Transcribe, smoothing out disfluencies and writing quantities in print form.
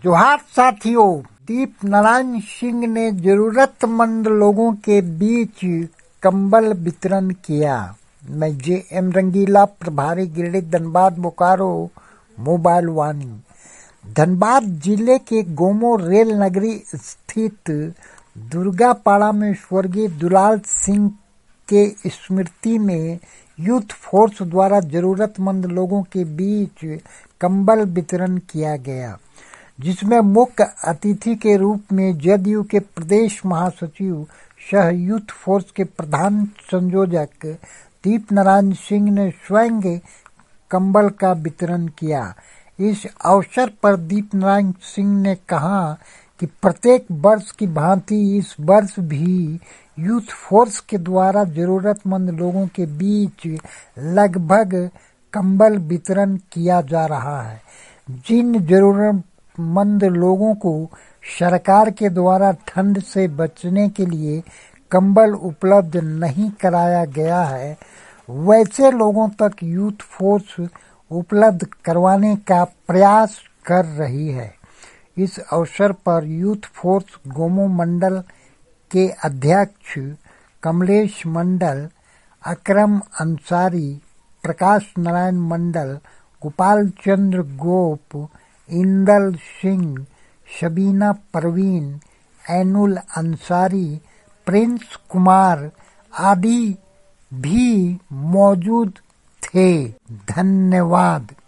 जोहार साथियों, दीप नारायण सिंह ने जरूरतमंद लोगों के बीच कंबल वितरण किया। मैं जे.एम. रंगीला, प्रभारी गिरिडीह, धनबाद, बोकारो, मोबाइल वाणी। धनबाद जिले के गोमो रेल नगरी स्थित दुर्गापाड़ा में स्वर्गीय दुलाल सिंह के स्मृति में यूथ फोर्स द्वारा जरूरतमंद लोगों के बीच कंबल वितरण किया गया, जिसमें मुख्य अतिथि के रूप में जदयू के प्रदेश महासचिव सह यूथ फोर्स के प्रधान संयोजक दीप नारायण सिंह ने स्वयं कंबल का वितरण किया। इस अवसर पर दीप नारायण सिंह ने कहा कि प्रत्येक वर्ष की भांति इस वर्ष भी यूथ फोर्स के द्वारा जरूरतमंद लोगों के बीच लगभग कंबल वितरण किया जा रहा है। जिन जरूरतमंद लोगों को सरकार के द्वारा ठंड से बचने के लिए कंबल उपलब्ध नहीं कराया गया है, वैसे लोगों तक यूथ फोर्स उपलब्ध करवाने का प्रयास कर रही है। इस अवसर पर यूथ फोर्स गोमो मंडल के अध्यक्ष कमलेश मंडल, अकरम अंसारी, प्रकाश नारायण मंडल, गोपाल चंद्र गोप, इंदल सिंह, शबीना परवीन, ऐनुल अंसारी, प्रिंस कुमार आदि भी मौजूद थे। धन्यवाद।